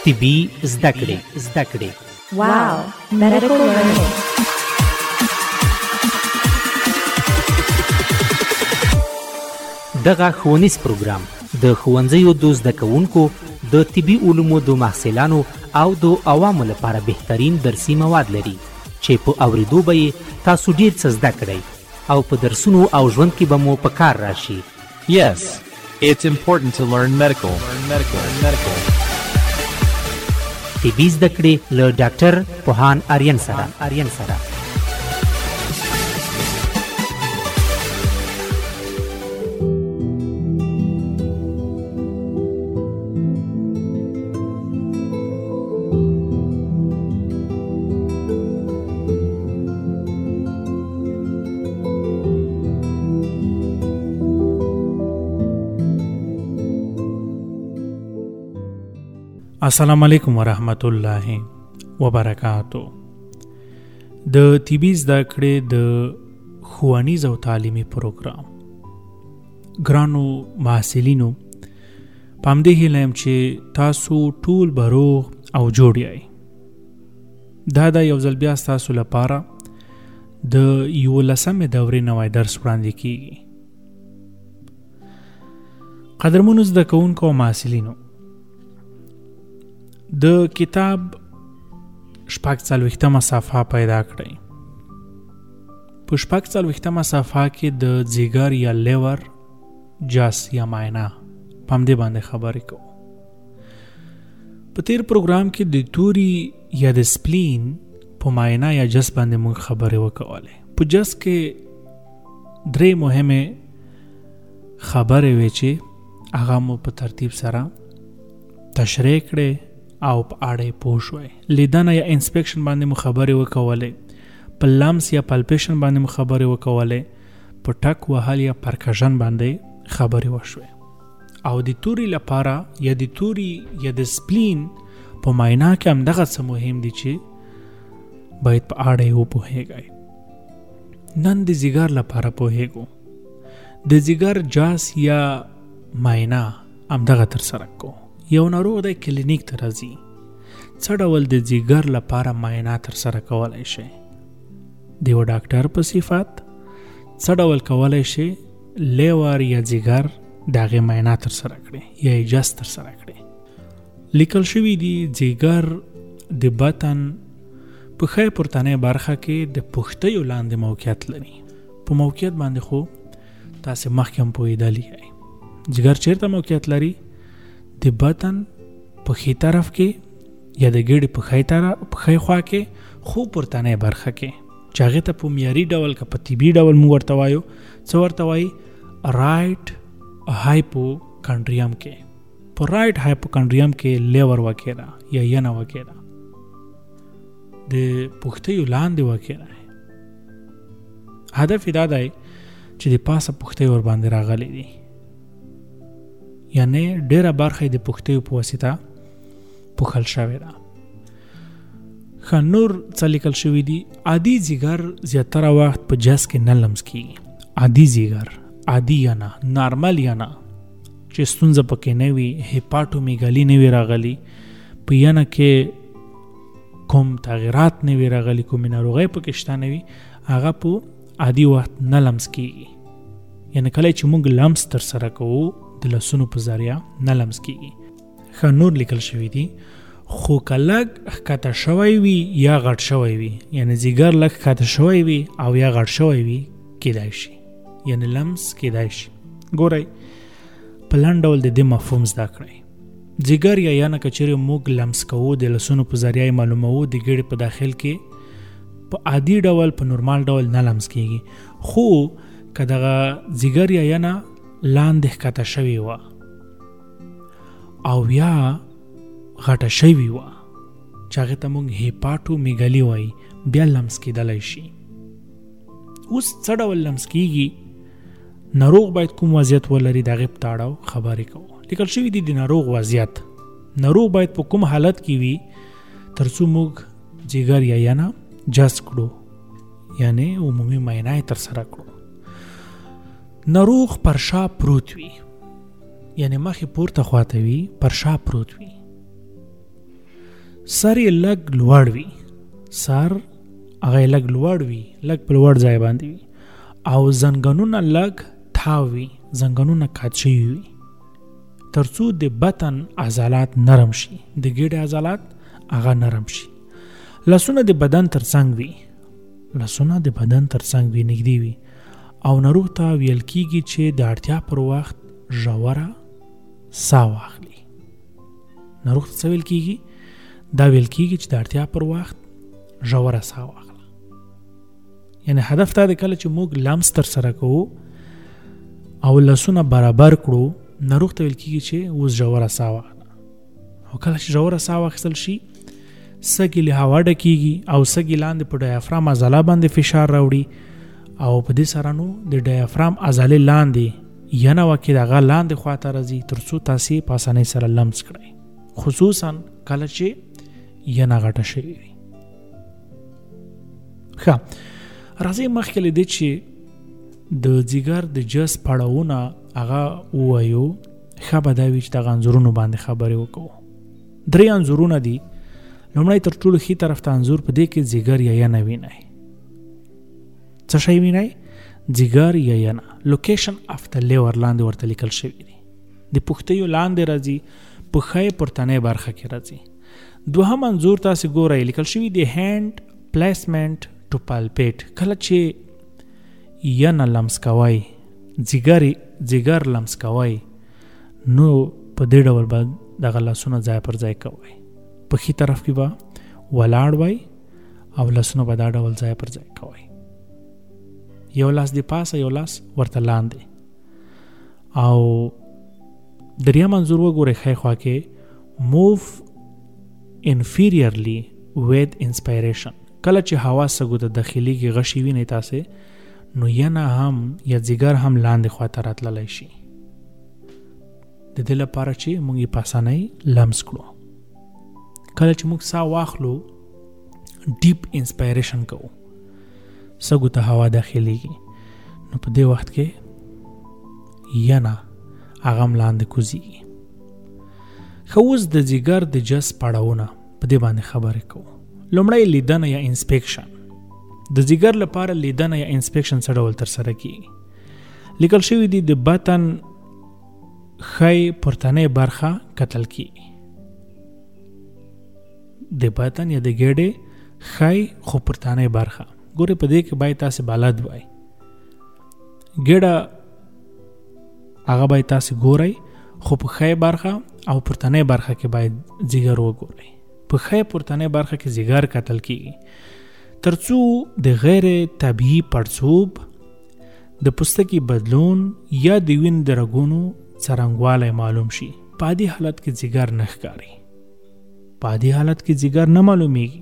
طبي زده کړې. Wow, medical learning. دغه ښوونیز پروګرام د ښوونځیو د زده کوونکو د طبي علومو د محصلانو او د عوامو لپاره بهترین درسي مواد لري چې په اوریدو به یې تاسو ډیر څه زده کړئ او په درسونو او ژوند کې به مو په کار راشي. Yes, it's important to learn medical. طبي زده کړې له ډاکټر پوهان آریان سره. السلام علیکم ورحمت الله وبرکاتو. د طبي زده کړې د ښوونیز او تعلیمي پروګرام ګرانو محصلینو، په همدې هیله یم چې تاسو ټول به روغ او جوړ یئ. دا یو ځل بیا ستاسو لپاره د 11مې دورې نوی درس وړاندې کیږي. قدرمنو زده کوونکو او محصلینو، د کتاب 46مه صفحه پیدا کړئ. په 46مه صفحه کې د ځیګر یا لیور جاس یا معاینه په همدې باندې خبرې کوو. په تیر پروګرام کې د توري یا د سپلین په معاینه یا جس باندې موږ خبرې وکولې. په جس کې 3 مهمه خبرې وې چې هغه مو په ترتیب سره تشریح کړې او په اړه پوه شوي. لیدنه یا انسپیکشن باندې مو خبرې وکولې، په لمس یا پلپیشن باندې مو خبرې وکولې، په ټک وهل یا پرکشن باندې خبرې وشوي. او د توري لپاره یا د توري یا د سپلین په معاینه کې هم دغه څه مهم دي چې باید په اړه یې وپوهیږئ. نن د ځیګر لپاره پوهیږو. د ځیګر جاس یا معاینه هم دغه ترسره کوو. یو ناروغ د کلینیک ته راځي، څه ډول د ځیګر لپاره معاینه ترسره کولی شي؟ د یو ډاکټر په صفت څه ډول کولی شي لیور یا ځیګر د هغې معاینه ترسره کړي یا یې جس ترسره کړي؟ لیکل شوي دي ځیګر د بدن په ښی پورتنۍ برخه کې د پښتیو لاندې موقعیت لري. په موقعیت باندې خو تاسې مخکې هم پوهېدلي یئ. ځیګر چېرته موقعیت لري؟ د بدن په ښي طرف کې یا د ګېډې په ښي خوا کې، خو پورتنۍ برخه کې، چې هغې ته په معیاري ډول که په طبي ډول موږ ورته وایو، څه ورته وایي؟ رایټ هایپوکانډریم کې. په رایټ هایپوکانډریم کې لیور واقع ده یا ینه واقع ده، د پښتیو لاندې واقع ده. هدف یې دا دی چې د پاسه پښتۍ ور باندې راغلی دي، یعنی ډیره برخه د پښتیو په واسطه پوښل شوې ده. ښه، نور څه لیکل شوي دي؟ عادي ځیګر زیاتره وخت په جس کې نه لمس کیږي. عادي ځیګر، عادي ینه، نارمل ینه چې ستونزه پکې نه وي، هیپاټومیګالي نه وي راغلي، په ینه کې کوم تغیرات نه وي راغلي، کومې ناروغۍ پکې شته نه وي، هغه په عادي وخت نه لمس کیږي. یعنی کله چې موږ لمس ترسره کوو د لاسونو په ذریعه نه لمس کیږي. ښه، نور لیکل شوي دي. خو که لږ ښکته شوی وي یا غټ شوی وي، یعنی ځیګر لږ ښکته شوی وي او یا غټ شوی وي، کیدای شي یعنی لمس کیدای شي. ګورئ، په لنډ ډول د دې مفهوم زده کړئ. ځیګر یا ینه که چیرې موږ لمس کوو، د لاسونو په ذریعه معلوموو، د ګېډې په داخل کې په عادي ډول، په نورمال ډول نه لمس کیږي. خو که دغه ځیګر یا ینه لاندې ښکته شوې وه او یا غټه شوې وه، چې هغې ته موږ هیپاټومیګالي وایي، بیا لمس کیدلی شي. اوس څه ډول لمس کیږي؟ ناروغ باید کوم وضعیت ولري، د هغې په تړاو خبرې کوو. لیکل شوي دي د ناروغ وضعیت. ناروغ باید په کوم حالت کې وي تر څو موږ ځیګر یا ینه جس کړو، یعنی عمومي معاینه یې ترسره کړو. ناروغ پر شا پروت وي، یعنی مخې پورته خواته وي، پر شا پروت وي. سر یې لږ لوړ وي، سر هغه لږ لوړ وي، لږ په لوړ ځای باندې وي، او زنګنونه لږ تاو وي، زنګنونه کات شوي وي، ترڅو د بطن عضلات نرم شي، د ګیډې عضلات هغه نرم شي. لاسونه د بدن ترڅنګ وي، لاسونه د بدن ترڅنګ وي، نږدې وي، او ناروغ ته ویل کیږي چې د اړتیا پر وخت ژوره ساه واخلي. ناروغ ته څه ویل کیږي؟ دا ویل کیږي چې د اړتیا پر وخت ژوره ساه واخله. یعنی هدف دا دی کله چې موږ لمس تر سره کوو او لاسونه برابر کړو، ناروغ ته ویل کیږي چې اوس ژوره ساه واخله. او کله چې ژوره ساه واخیستل شي، سږي له هوا ډکیږي او سږي لاندې په ډایافرام عضله باندې فشار راوړي، او په دې سره نو د ډایافرام عضلې لاندې ینه وکې دغه لاندې خواته راځي ترڅو تاسې په اسانۍ سره لمس کړئ، خصوصا کله چې ینه غټه شوې وي. ښه، راځئ مخکې له دې چې د ځیګر د جس پړاوونه هغه ووایو، ښه به دا وي چې دغه انځورونو باندې خبرې وکړو. 3 انځورونه دي. لومړی تر ټولو ښي طرف ته انځور، په دې کې ځیګر یا ینه وینئ. څه شی وینئ؟ ځیګر یا ینه. لوکیشن اف د لیور لاندې ورته لیکل شوي دي، د پښتیو لاندې راځي، پښه یې پورتنۍ برخه کې راځي. دوهم انځور تاسې ګورئ، لیکل شوي دی هینډ پلیسمنټ ټو پالپیټ. کله چې ینه لمس کوئ، ځیګر لمس کوئ، نو په دې ډول به دغه لاسونه ځای پر ځای کوئ. په ښي طرف کې به ولاړ وئ او لاسونه به دا ډول ځای پر ځای کوئ. یو لاس د پاسه، یو لاس ورته لاندې. او دریم انځور وګورئ ښی خوا کې، موو انفیریرلی with inspiration. کله چې هوا سږو ته داخليږي، غشي وینئ تاسې، نو ینه هم یا ځیګر هم لاندې خواته راتللی شي، د دې لپاره چې موږ یې په اسانۍ لمس کړو. کله چې موږ ساه واخلو، ډیپ انسپایریشن کوو، سږو ته هوا داخليږي، نو په دې وخت کې ینه هغه هم لاندې کوزیږي. ښه، اوس د ځیګر د جس پړاوونه په دې باندې خبرې کوو. لومړی لیدنه یا انسپیکشن. د ځیګر لپاره لیدنه یا انسپیکشن څه ډول ترسره کیږي؟ لیکل شوي دي د بطن ښی پورتنۍ برخه کتل کیږي، د بطن یا د ګیډې ښی خو پورتنۍ برخه. ګورئ په دې کې باید تاسې بلد وای، ګیډه هغه باید تاسې ګورئ، خو په ښی برخه او پورتنۍ برخه کې باید ځیګر وګورئ. په ښی پورتنۍ برخه کې ځیګر کتل کیږي ترڅو د غیر طبیعي پړسوب، د پوستکي بدلون یا د وینې د رګونو څرنګوالی معلوم شي. په عادي حالت کې ځیګر نه ښکاري، په عادي حالت کې ځیګر نه معلومیږي،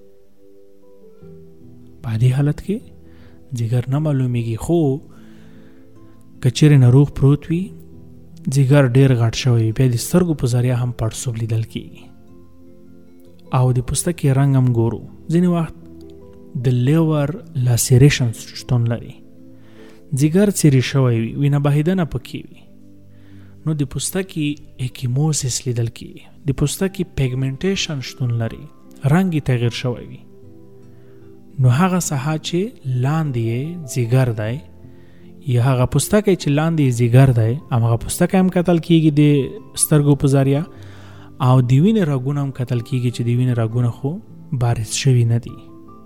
په عادي حالت کې ځیګر نه معلومیږي. خو که چیرې ناروغ پروت وي، ځیګر ډیر غټ شوی، بیا د سترګو په ذریعه هم پړسوب لیدل کیږي او د پوستکي رنګ هم ګورو. ځینې وخت د لیور لاسیریشن شتون لري، ځیګر څیرې شوی وي، وینه بهیدنه پکې وي، نو د پوستکي ایکیموسیس لیدل کیږي، د پوستکي پیګمنټیشن شتون لري، رنګ یې تغیر شوی وي، نو هغه ساحه چې لاندې یې ځیګر دی یا هغه پوستکی چې لاندې یې ځیګر دی، همغه پوستکی هم کتل کیږي د سترګو په ذریعه، او د وینې رګونه هم کتل کیږي چې د وینې رګونه خو بارز شوي نه دي.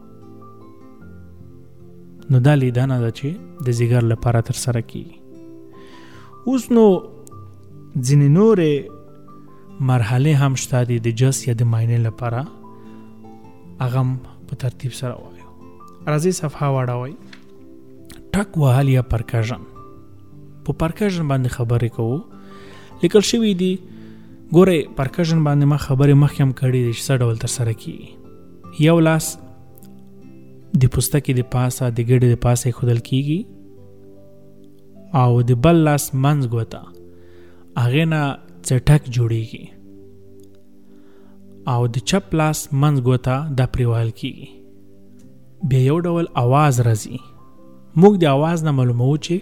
نو دا لیدنه ده چې د ځیګر لپاره ترسره کیږي. اوس نو ځینې نورې مرحلې هم شته دي د جس یا د معاینې لپاره، هغه هم په ترتیب سره وایو. راځئ صفحه واړوئ. ټک وهل یا پرکژن. په پرکژن باندې خبرې کوو. لیکل شوي دي، ګورئ پرکژن باندې ما خبرې مخکې هم کړې دي چې څه ډول ترسره کیږي. یو لاس د پوستکي د پاسه د ګیډې د پاسه ایښودل کیږي او د بل لاس منځ ګوته هغې نه څټک جوړیږي او د چپ لاس منځ ګوته دا پرېوهل کیږي. بیا یو ډول आवाज راځي. موږ د आवाज نه معلومو چې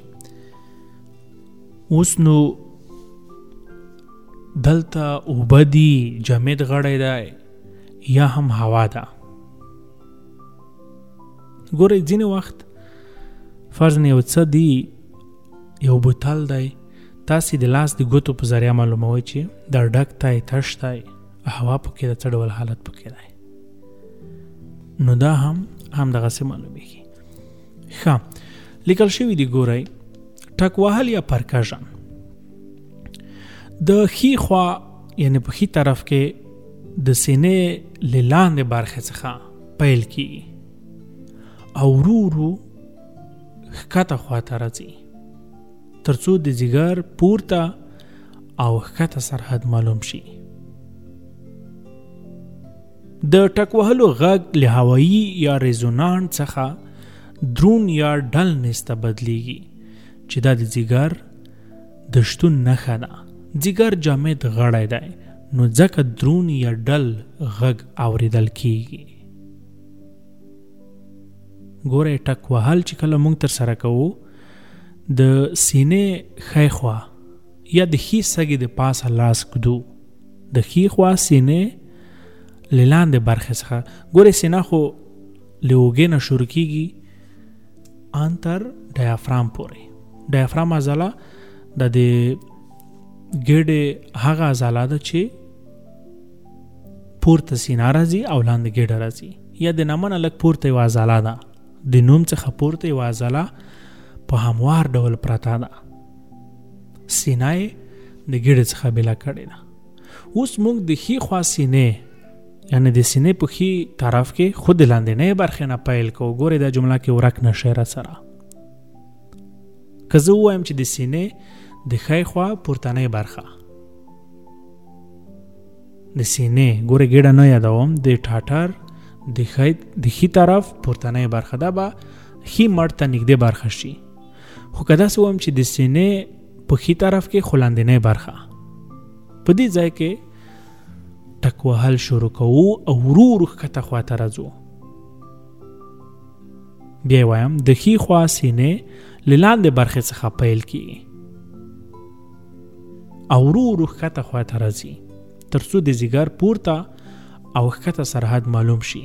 اوس نو دلته اوبه دي، جامد غړی دی یا هم هوا ده. ګورئ ځینې وخت فرض نه یو څه دی، یو بوتل دی، تاسې د لاس د ګوتو په ذریعه معلوموئ چې دا ډک دی، تش دی، هوا پکې د څه ډول حالت پکې دی. نو دا هم دغسې معلومیږي. ښه لیکل شوي دي. ګورئ ټک وهل یا پرکشن د ښي خوا یعنې په ښي طرف کې د سینې له لاندې برخې څخه پیل کیږي او ورو ورو ښکته خواته راځي تر څو د ځیګر پورته او ښکته سرحد معلوم شي. د ټک وهلو غږ له هوایي یا ریزونانس څخه درون یا ډل نسته بدلیږي چې دا د ځیګر د شتون نښه ده. ځیګر جامد غړی دی نو ځکه درون یا ډل غږ اوریدل کیږي. ګوره ټک وهل چې کله موږ تر سره کوو د سینې ښی خوا یا د ښي سږي د پاسه لاس ږدو، د ښي خوا سینې له لاندې برخې څخه. ګوره سینه خو له اوږې نه شروع کیږي ان تر ډایافرام پورې. ډایافرام عضله د ګېډې هغه عضله ده چې پورته سینه راځي او لاندې ګېډه راځي، یا د نامه نه لږ پورته یوه عضله ده، د نوم څخه پورته یوه عضله په هموار ډول پرته ده، سینه یې د ګېډې څخه بېله کړې ده. اوس موږ د ښي خوا سینې یعنی د سینې په ښي طرف کې خود د لاندنۍ برخې نه پیل کوو. ګورې دا جمله کې ورک نشئ را سره. که زه ووایم چې د سینې د ښی خوا پورتنۍ برخه د سینې، ګوره ګېډه نه یادوم، د ټاټر د ښي طرف پورتنۍ برخه دا به ښي مړ ته نږدې برخه شي. خو که داسې ووایم چې د سینې په ښي طرف کې خو لاندنۍ برخه، په دې ځای کې ټک وهل شروع کوو او ورو ورو ښکته خواته راځو. بیا وایم د ښي خوا سینې له لاندې برخې څخه پیل کیږي او ورو ورو ښکته خواته راځي تر څو د ځیګر پورته او ښکته سرحد معلوم شي.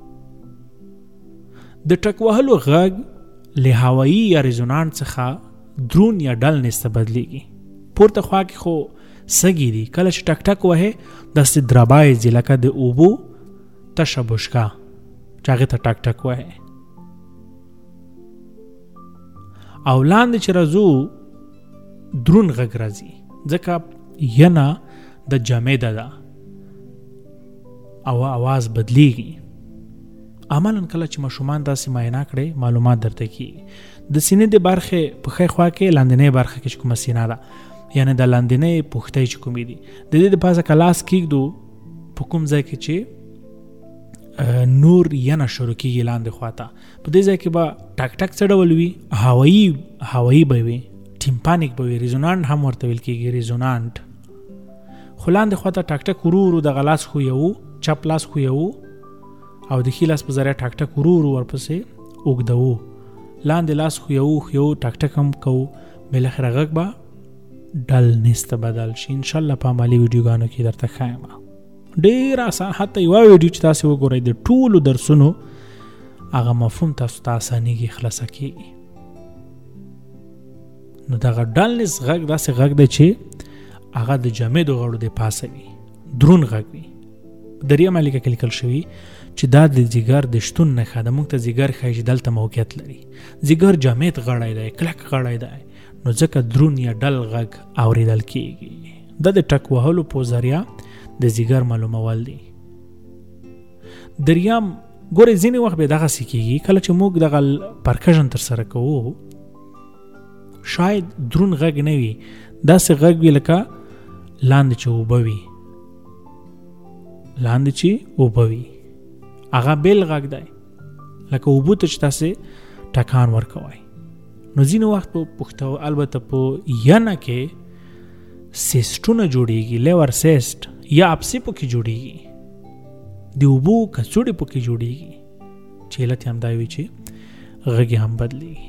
د ټک وهلو غږ له هوایي یا ریزونانس څخه درون یا ډل نسته بدلیږي. پورته خوا کې خو سږي دي، کله چې ټک ټک وهې داسې دربای ځي لکه د اوبو تشه بشکه چې هغې ته ټک ټک وهې. او لاندې چې راځو درون غږ راځي ځکه ینه د جامده ده او आवाज بدلیږي. عملاً کله چې ماشومان داسې معاینه کړي معلومات درته کیږي. د سینې د برخې په ښی خوا کې لاندنۍ برخه کې چې کومه سینه ده یعنی د لاندنۍ پوښتۍ چې کومې دي د دې د پاسه که لاس کیږدو په کوم ځای کې چې نور ینه شروع کیږي لاندې خواته، په دې ځای کې به ټک ټک څه ډول وي؟ هوایي به وي، ټیمپانیک به وي، ریزونانټ هم ورته ویل کیږي، ریزونانټ. خو لاندې خواته ټک ټک ورو ورو دغه لاس خویوو، چپ لاس خویوو او د ښي لاس په ذریعه ټک ټک ورو ورو ورپسې اوږدوو، لاندې لاس خویوو ټک ټک هم کوو، بالاخره غږ به ډل نسته بدل شي. انشاءالله په عملي ویډیوګانو کې درته ښایم. ډېر آسان، حتی یوه ویډیو چې تاسې وګورئ د ټولو درسونو هغه مفهوم تاسو ته اسانېږي خلاصه کېږي. نو دغه ډلنس غږ داسې غږ دی چې هغه د جامدو غړو د پاسه وي، درون غږ وي. درېیمه لیکه کې لیکل شوي چې دا د ځیګر د شتون نښه ده. موږ ته ځیګر ښایي چې دلته موقعیت لري. ځیګر جامد غړی دی، کلک غړی دی، نو ځکه درون یا ډل غږ اوریدل کیږي. دا د ټک وهلو په ذریعه د ځیګر معلومول دي. دریم ګورې ځینې وخت به دغسې کیږي کله چې موږ دغه پرکشن تر سره کوو شاید درون غږ نه وي، داسې غږ وي لکه لاندې چې اوبه وي، هغه بیل غږ دی لکه اوبو ته چې تاسې ټکان ورکوئ. نو ځینې وخت په پښتو البته په ینه کې سیسټونه جوړیږي، لیور سیسټ یا اپسي پکې جوړیږي، د اوبو کڅوړې پکې جوړیږي چې علت یې همدا وي چې غږ هم بدلیږي.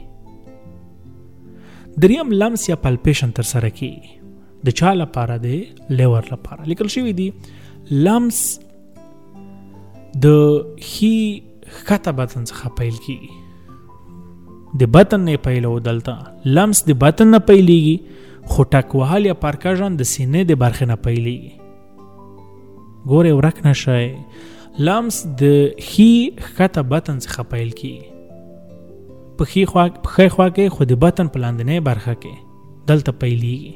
دریم لمس یا پلپیشن تر سره کیږي د چا لپاره؟ د لیور لپاره. لیکل شوي دي لمس د هی ښکته بطن څخه پیل کیږي. د بطن نه پیلو دلته لمس د بطن نه پیلیږي، خو ټک وهل یا پرکشن د سینې د برخې نه پیلیږي. ګوره ورک نشئ، لمس د هی ښکته بطن څخه پیل کیږي، په ښي خوا کې خو د بطن په لاندنۍ برخه کې دلته پیلیږي.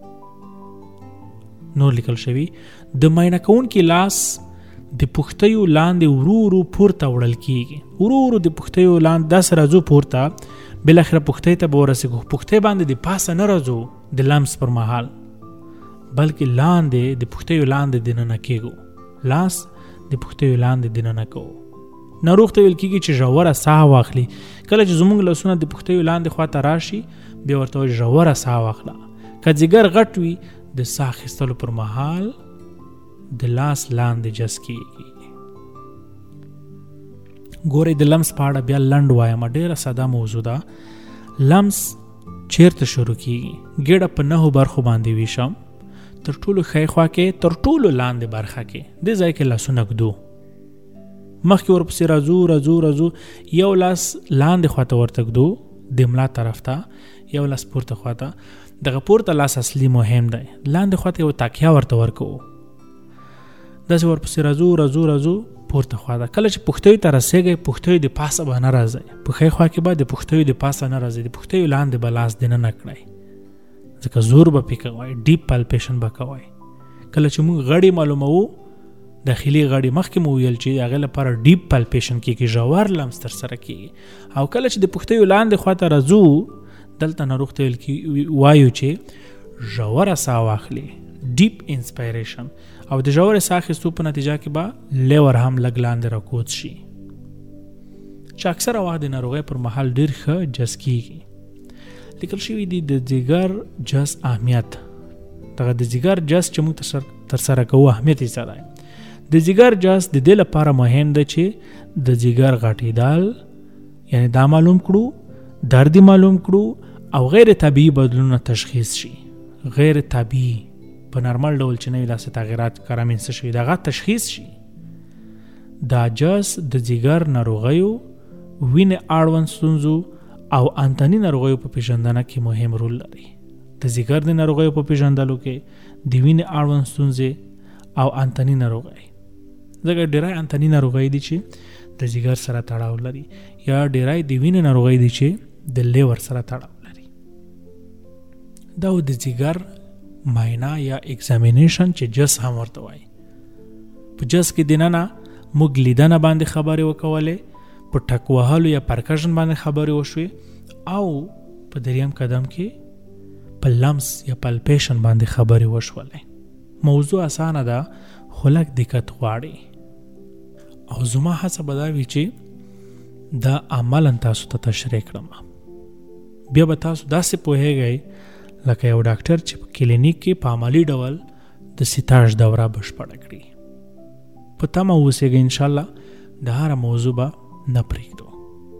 نور لیکل شوي د معاینه کوونکي لاس د پښتیو لاندې ورو ورو پورته وړل کیږي. ورو ورو د پښتیو لاندې داسې راځو پورته، بالاخره پښتۍ ته به ورسېږو. پښتۍ باندې د پاسه نه راځو د لمس پر مهال، بلکې لاندې د پښتیو لاندې دننه کېږو. لاس د پښتیو لاندې دننه کوو. ناروغ ته ویل کېږي چې ژوره ساه واخلي. کله چې زموږ لاسونه د پښتیو لاندې خواته راشي، بیا ورته وایي ژوره ساه واخله. که ځیګر غټ وي، د ساه اخیستلو پر مهال د لاس لاندې جس کېږي. ګورئ د لمس په اړه بیا لنډ وایم، ډېره ساده موضوع ده. لمس چیرته شروع کېږي؟ ګېډه په 9 برخو باندې ویشم. تر ټولو ښی خوا کې، تر ټولو لاندې برخه کې دې ځای کې لاسونه ږدو. مخکې ورپسې راځو، یو لاس لاندې خواته ورته ږدو د ملا طرف ته، یو لاس پورته خواته. دغه پورته لاس اصلي مهم دی. لاندې خواته یو تاکیا ورته ورکوو. داسې ورپسې راځو پورته خواته. کله چې پښتیو ته رسېږئ، پښتیو د پاسه به نه راځئ، په ښي خوا کې به د پښتیو د پاسه نه راځئ، د پښتیو لاندې به لاس دننه کړئ، ځکه زور به پې کوئ، ډیپ پالپیشن به کوئ. کله چې موږ غړي معلوموو، داخلي غړي مخکې مو ویل چې هغې لپاره ډیپ پالپیشن کېږي، ژور لمس ترسره کېږي. او کله چې د پښتیو لاندې خواته راځو، دلته ناروغ ته وایو چې ژوره ساه واخلي، ډیپ انسپایریشن، او د ژورې ساه اخیستو په نتیجه کې به لیور هم لږ لاندې راکوز شي، چې اکثره وخت د ناروغۍ پر مهال ډېر ښه جس کېږي. لیکل شوي دي د ځیګر جس اهمیت. دغه د ځیګر جس چې موږ ترسره کوو اهمیت یې څه دی؟ د ځیګر جس د دې لپاره مهم دی چې د ځیګر غټېدل، یعنی دا معلوم کړو، درد معلوم کړو، او غیر طبیعي بدلونونه تشخیص شي. غیر طبیعي په نارمل ډول چې نوي داسې تغیرات رامنځته شوي، دغه تشخیص شي. دا جس د ځیګر ناروغیو، وینې اړوند ستونزو او انتني ناروغیو په پیژندنه کې مهم رول لري. د ځیګر د ناروغیو په پیژندلو کې د وینې اړوند ستونزې او انتني ناروغۍ، ځکه ډېری انتني ناروغۍ دي چې د ځیګر سره تړاو لري، یا ډېری د وینې ناروغۍ دي چې د لیور سره تړاو لري. دا د ځیګر معاینه یا ایگزامینیشن چې جس هم ورته وایي. په جس کې دننه موږ لیدنه باندې خبرې وکولې، په ټک وهلو یا پرکشن باندې خبرې وشوې، او په دریم قدم کې په لمس یا پلپیشن باندې خبرې وشولې. موضوع اسانه ده، خو لږ دقت غواړي. او زما هڅه به دا وي چې دا عملاً تاسو ته تشریح کړم. بیا به تاسو داسې پوهیږئ لکه یو ډاکټر چې په کلینیک کې په عملی ډول د سیتاژ دوره بشپړه کړي. په تمه اوسئ، انشاءالله د هر موضوع به نه پرېږدو.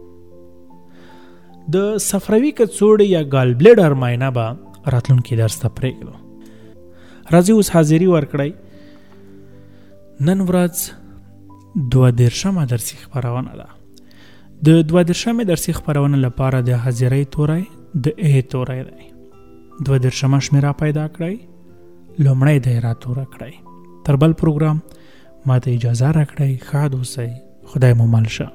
د صفروي کڅوړې یا ګال بلیډر معاینه به راتلونکي درس ته پرېږدو. راځئ اوس حاضري ورکړئ. نن ورځ 32مه درسي خپرونه ده. د 32مې درسي خپرونه لپاره د حاضرۍ توری د A توری دی. 32مه شمیره پیدا کړئ، لومړی دایره توره کړئ. تر بل پروګرام ماته اجازه راکړئ. ښاد اوسئ، خدای مو مل شه.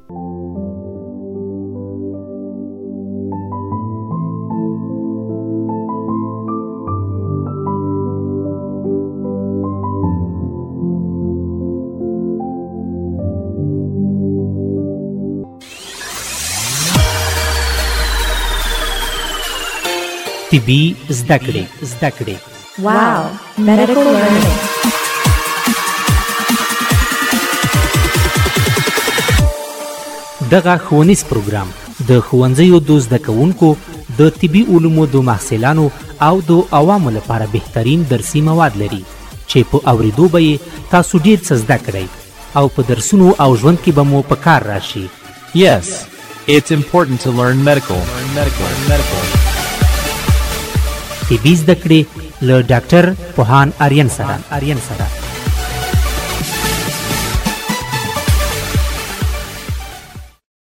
طبي زده کړې. Wow, medical learning. دغه ښوونیز پروګرام د ښوونځیو د زده کوونکو، د طبي علومو د محصلانو او د عوامو لپاره بهترین درسي مواد لري چې په اوریدو به یې تاسو ډېر څه زده کړئ او په درسونو او ژوند کې به مو په کار راشي. Yes, it's important to learn medical. طبي زده کړې له ډاکټر پوهان آریان سره.